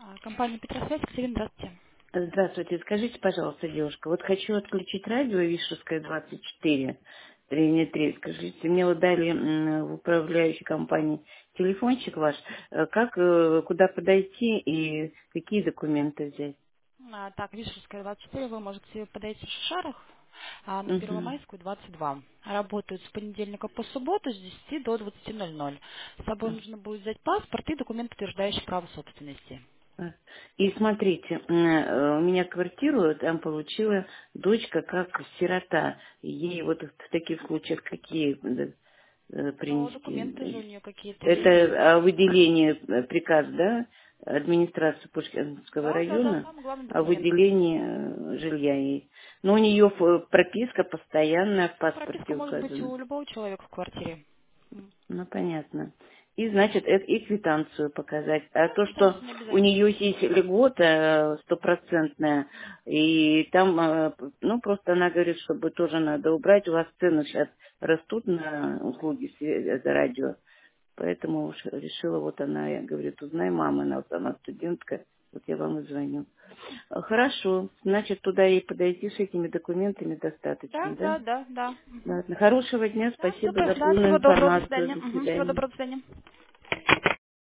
Компания Петросвязь, Екатерина, здравствуйте. Здравствуйте. Скажите, пожалуйста, девушка, вот хочу отключить радио Вишевская 24, древняя 3. Скажите, мне вот дали в управляющей компании телефончик ваш. Куда подойти и какие документы взять? Так, Вишерская, 24, вы можете подойти в Шишарах на Угу. Первомайскую, 22. Работают с понедельника по субботу с 10 до 20:00. С собой нужно будет взять паспорт и документ, подтверждающий право собственности. И смотрите, у меня квартиру там получила дочка как сирота. Ей вот в таких случаях какие Но документы же у принести? нее какие-то есть. Это о выделении приказ, да, администрации Пушкинского Да, да, да, района самый главный о документ. выделении жилья ей. Но у нее прописка постоянная в Ну, прописка паспорте может быть указана. у любого человека в квартире. Ну, понятно. И, значит, это и квитанцию показать. А Да, то, что квитанцию не у обязательно. нее есть льгота стопроцентная, и там, ну, просто она говорит, чтобы тоже надо убрать. У вас цены сейчас растут на услуги за радио. Поэтому уж решила, вот она, я говорит, узнай, мама, она вот сама студентка, вот я вам и звоню. Хорошо, значит, туда и подойти с этими документами достаточно, Да, да? да, да, да. Ладно, хорошего дня, Да, спасибо супер, за да, полную всего доброго, до информацию, свидания. до Всего свидания. доброго, до свидания.